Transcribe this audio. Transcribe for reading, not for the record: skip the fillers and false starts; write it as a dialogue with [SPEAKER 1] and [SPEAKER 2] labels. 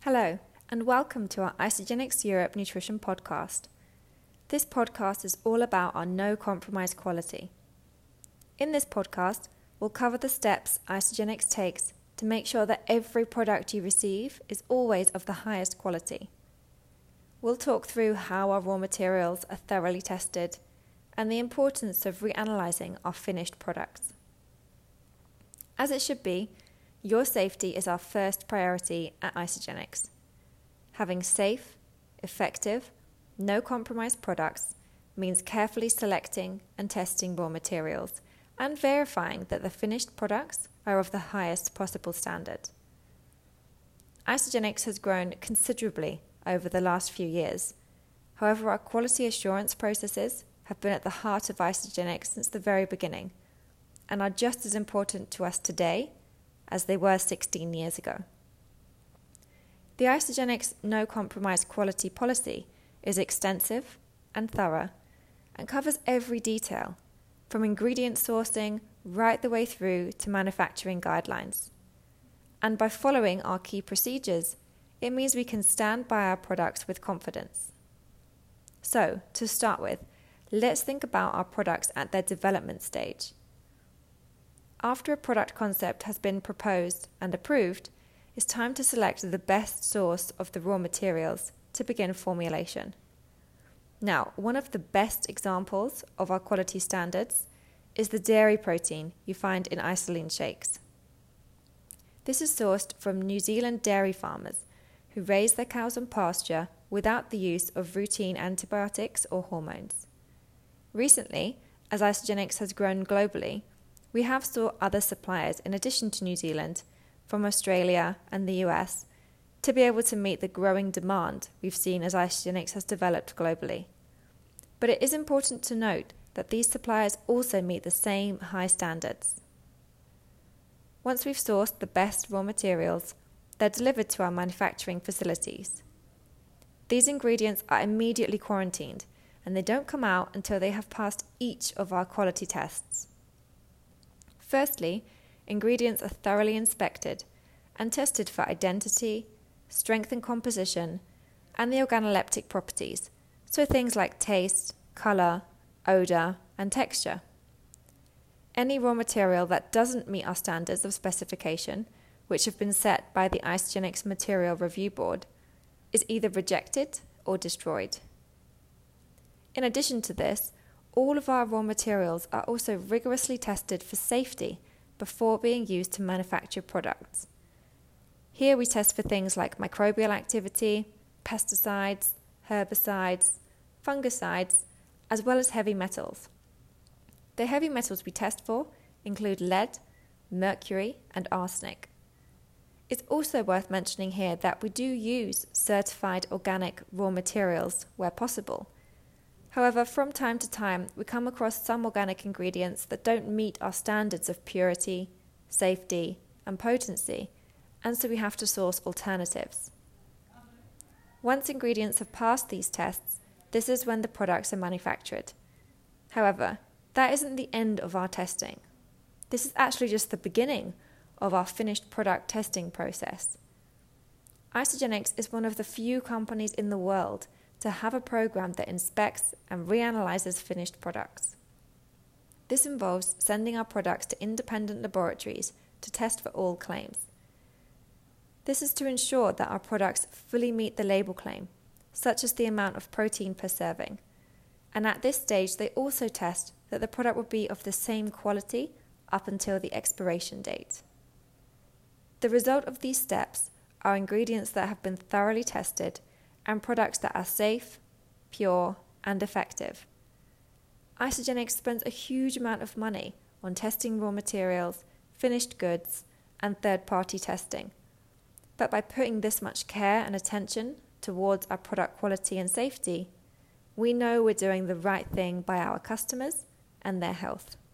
[SPEAKER 1] Hello, and welcome to our Isagenix Europe Nutrition Podcast. This podcast is all about our no-compromise quality. In this podcast, we'll cover the steps Isagenix takes to make sure that every product you receive is always of the highest quality. We'll talk through how our raw materials are thoroughly tested and the importance of reanalyzing our finished products. As it should be, your safety is our first priority at Isagenix. Having safe, effective, no-compromise products means carefully selecting and testing raw materials and verifying that the finished products are of the highest possible standard. Isagenix has grown considerably over the last few years. However, our quality assurance processes have been at the heart of Isagenix since the very beginning and are just as important to us today as they were 16 years ago. The Isagenix no-compromise quality policy is extensive and thorough and covers every detail, from ingredient sourcing right the way through to manufacturing guidelines. And by following our key procedures, it means we can stand by our products with confidence. So, to start with, let's think about our products at their development stage. After a product concept has been proposed and approved, it's time to select the best source of the raw materials to begin formulation. Now, one of the best examples of our quality standards is the dairy protein you find in Isoline shakes. This is sourced from New Zealand dairy farmers who raise their cows on pasture without the use of routine antibiotics or hormones. Recently, as Isagenix has grown globally, we have sought other suppliers in addition to New Zealand, from Australia and the US, to be able to meet the growing demand we've seen as Isagenix has developed globally. But it is important to note that these suppliers also meet the same high standards. Once we've sourced the best raw materials, they're delivered to our manufacturing facilities. These ingredients are immediately quarantined, and they don't come out until they have passed each of our quality tests. Firstly, ingredients are thoroughly inspected and tested for identity, strength and composition, and the organoleptic properties, so things like taste, color, odor, and texture. Any raw material that doesn't meet our standards of specification, which have been set by the Isagenix Material Review Board, is either rejected or destroyed. In addition to this, all of our raw materials are also rigorously tested for safety before being used to manufacture products. Here we test for things like microbial activity, pesticides, herbicides, fungicides, as well as heavy metals. The heavy metals we test for include lead, mercury, and arsenic. It's also worth mentioning here that we do use certified organic raw materials where possible. However, from time to time, we come across some organic ingredients that don't meet our standards of purity, safety, and potency, and so we have to source alternatives. Once ingredients have passed these tests, this is when the products are manufactured. However, that isn't the end of our testing. This is actually just the beginning of our finished product testing process. Isagenix is one of the few companies in the world to have a program that inspects and reanalyzes finished products. This involves sending our products to independent laboratories to test for all claims. This is to ensure that our products fully meet the label claim, such as the amount of protein per serving. And at this stage, they also test that the product will be of the same quality up until the expiration date. The result of these steps are ingredients that have been thoroughly tested and products that are safe, pure, and effective. Isagenix spends a huge amount of money on testing raw materials, finished goods, and third-party testing. But by putting this much care and attention towards our product quality and safety, we know we're doing the right thing by our customers and their health.